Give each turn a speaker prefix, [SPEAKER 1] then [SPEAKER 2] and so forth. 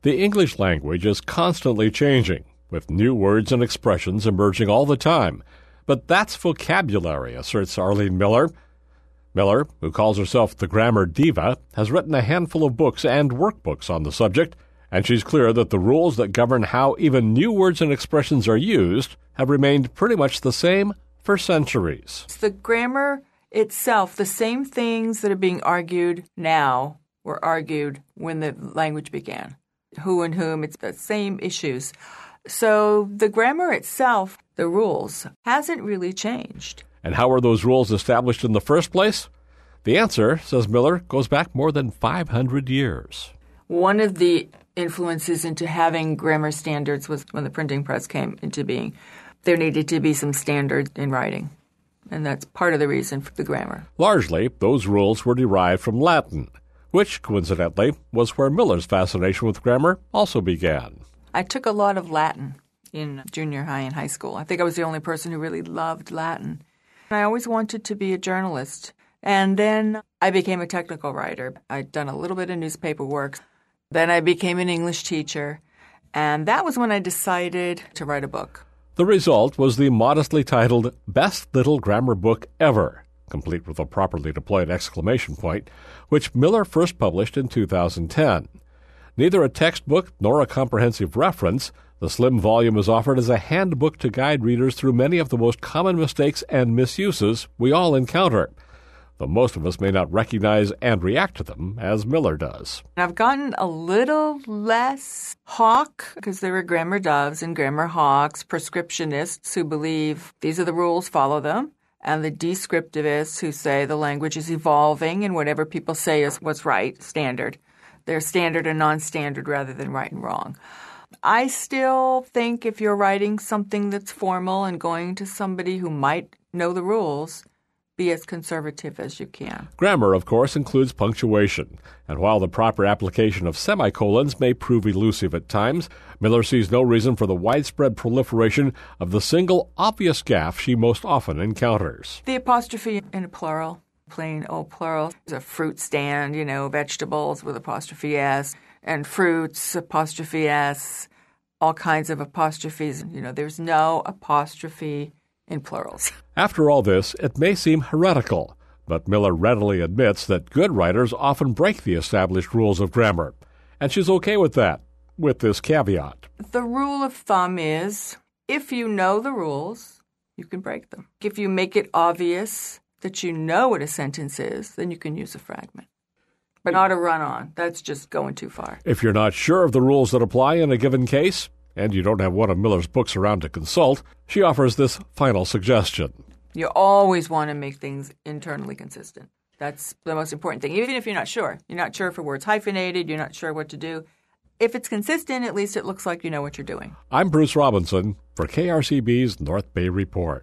[SPEAKER 1] The English language is constantly changing, with new words and expressions emerging all the time. But that's vocabulary, asserts Arlene Miller. Miller, who calls herself the grammar diva, has written a handful of books and workbooks on the subject, and she's clear that the rules that govern how even new words and expressions are used have remained pretty much the same for centuries.
[SPEAKER 2] It's the grammar itself, the same things that are being argued now were argued when the language began. Who and whom, it's the same issues. So the grammar itself, the rules, hasn't really changed.
[SPEAKER 1] And how were those rules established in the first place? The answer, says Miller, goes back more than 500 years.
[SPEAKER 2] One of the influences into having grammar standards was when the printing press came into being. There needed to be some standards in writing, and that's part of the reason for the grammar.
[SPEAKER 1] Largely, those rules were derived from Latin, which, coincidentally, was where Miller's fascination with grammar also began.
[SPEAKER 2] I took a lot of Latin in junior high and high school. I think I was the only person who really loved Latin. I always wanted to be a journalist. And then I became a technical writer. I'd done a little bit of newspaper work. Then I became an English teacher. And that was when I decided to write a book.
[SPEAKER 1] The result was the modestly titled Best Little Grammar Book Ever, complete with a properly deployed exclamation point, which Miller first published in 2010. Neither a textbook nor a comprehensive reference, the slim volume is offered as a handbook to guide readers through many of the most common mistakes and misuses we all encounter, though most of us may not recognize and react to them as Miller does.
[SPEAKER 2] I've gotten a little less hawk, because there are grammar doves and grammar hawks, prescriptionists who believe these are the rules, follow them, and the descriptivists who say the language is evolving and whatever people say is what's right, standard. They're standard and non-standard rather than right and wrong. I still think if you're writing something that's formal and going to somebody who might know the rules, be as conservative as you can.
[SPEAKER 1] Grammar, of course, includes punctuation, and while the proper application of semicolons may prove elusive at times, Miller sees no reason for the widespread proliferation of the single obvious gaffe she most often encounters.
[SPEAKER 2] The apostrophe in a plural, plain old plural. There's a fruit stand, vegetables with apostrophe S, and fruits, apostrophe S, all kinds of apostrophes. There's no apostrophe in plurals.
[SPEAKER 1] After all this, it may seem heretical, but Miller readily admits that good writers often break the established rules of grammar, and she's okay with that, with this caveat.
[SPEAKER 2] The rule of thumb is, if you know the rules, you can break them. If you make it obvious that you know what a sentence is, then you can use a fragment. But not a run-on. That's just going too far.
[SPEAKER 1] If you're not sure of the rules that apply in a given case, and you don't have one of Miller's books around to consult, she offers this final suggestion.
[SPEAKER 2] You always want to make things internally consistent. That's the most important thing. Even if you're not sure. You're not sure if a word's hyphenated, you're not sure what to do. If it's consistent, at least it looks like you know what you're doing.
[SPEAKER 1] I'm Bruce Robinson for KRCB's North Bay Report.